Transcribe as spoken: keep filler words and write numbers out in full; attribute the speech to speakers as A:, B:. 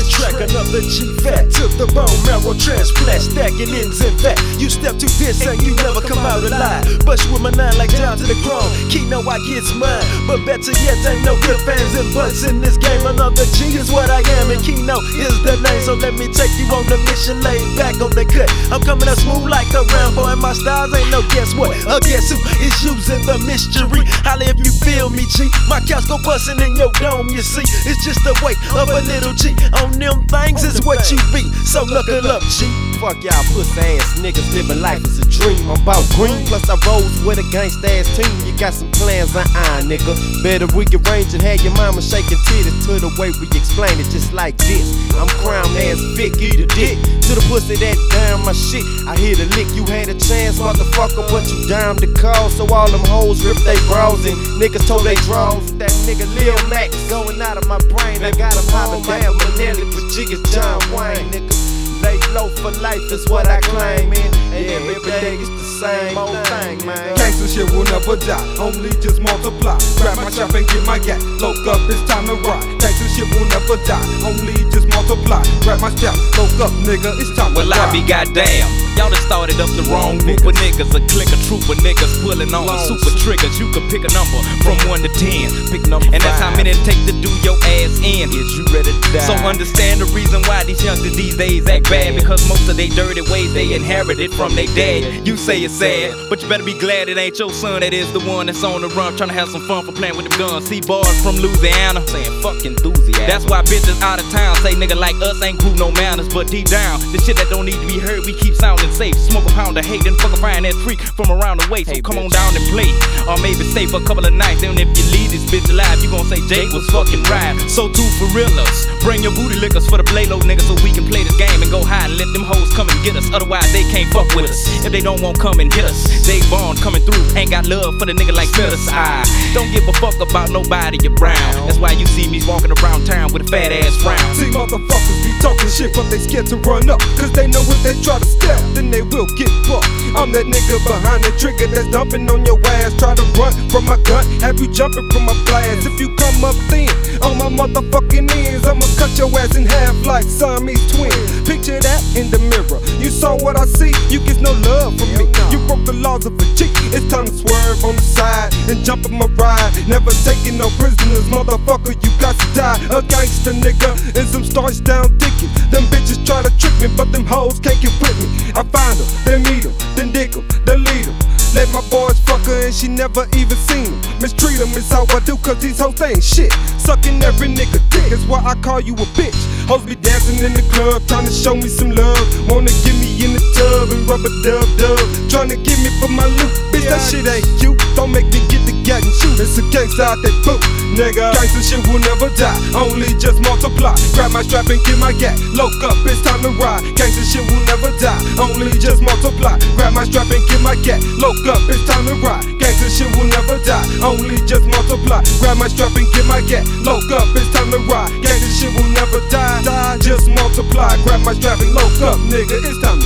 A: track, another G-Fat took the bone marrow transplant, stacking ends in fat. You step to this and you never come out alive. Bust you with my nine like down to the chrome. Keno, I gets mine, but better yet, ain't no good fans and butts in this game. Another G is what I am, and Keno is the name. So let me take you on the mission, laid back on the cut. I'm coming up smooth like a Rambo, and my styles ain't no guess what. A guess who is using the mystery. Holla if you feel me, G. My couch go bustin' in your dome, you see. It's just the weight of a little G. On them things is what you be. So look it up, G.
B: Fuck y'all pussy ass niggas living life as a dream. I'm about green, plus I rose with a gangsta ass team. You got some plans on iron, nigga. Better rearrange and have your mama shaking titties to the way we explain it, just like this. I'm crown ass Vic, eat a dick to the pussy that down my shit. I hit a lick, you had a chance, motherfucker, but you down to call. So all them hoes rip they bras and niggas told they draws. That nigga Lil Max going out of my brain. I got him hopping down Manelli, but Jigga's John Wayne, nigga. Lay low for life is what I claim, man. And yeah, every day it's the same old thing, man.
C: Gangsta shit will never die, only just multiply. Grab my shop and get my gat, loke up, it's time to ride. Gangsta shit will never die, only just multiply. Grab my strap, loke up, nigga, it's time to ride.
D: Well, I be goddamn, y'all done started up the wrong group of niggas. A clique, a troop of niggas pulling on the super triggers. You could pick a number from one to ten, pick number and that's how many it take to do your ass in.
B: Is you ready to die?
D: So understand the reason why these youngsters these days act bad, because most of they dirty ways they inherited from their dad. You say it's sad, but you better be glad it ain't your son that is the one that's on the run trying to have some fun for playing with them guns. See bars from Louisiana saying fuck enthusiasm. That's why bitches out of town say nigga like us ain't grew no manners. But deep down, the shit that don't need to be heard, we keep sounding safe. Smoke a pound of hate, then fuck a fine ass freak from around the way. So hey, come bitch. On down and play, or maybe stay for a couple of nights. Then if you leave this bitch alive, you gon' say Jake was fucking right. So two for realers, bring your booty liquors for the play low niggas so we can play this game and go high and let them hoes come and get us. Otherwise they can't fuck with us. If they don't want come and hit us, they born coming through. Ain't got love for the nigga like Phyllis. I don't give a fuck about nobody you brown. That's why you see me walking around town with a fat ass frown.
C: See motherfuckers be talking shit, but they scared to run up, cause they know if they try to step, then they will get fucked. I'm that nigga behind the trigger that's dumping on your ass. Try to run from my gun, have you jumping from my blast. If you come up thin on my motherfucking ends, I'ma cut your ass in half like Siamese twins. Picture that in the mirror, you saw what I see, you get no love from me. You broke the laws of a G, it's time to swerve on the side and jump in my ride. Never taking no prisoners, motherfucker, you got to die. A gangster nigga and some starch down dickies. Them bitches try to trick me, but them hoes can't get with me. I find them, then meet them, then dick them, then lead them. Let my boys fuck her and she never even seen him. Mistreat him is how I do, cause these hoes they ain't shit. Sucking every nigga dick is why I call you a bitch. Hoes be dancing in the club, trying to show me some love. Wanna get me in the tub and rub a dub dub. Trying to get me for my loot, bitch that shit ain't you. Don't make me get the gat and shoot. It's a gangsta out that boot, nigga. Gangsta shit will never die, only just multiply. Grab my strap and get my gat, loke up, it's time to ride. Gangsta shit will never die, only just multiply. Grab my strap and get my gat, loke up, it's time to ride. Gangsta shit will never die, only just multiply. Grab my strap and get my gat, loke up, it's time to ride. Gangsta shit will never die, die, just multiply. Grab my strap and loke up, nigga, it's time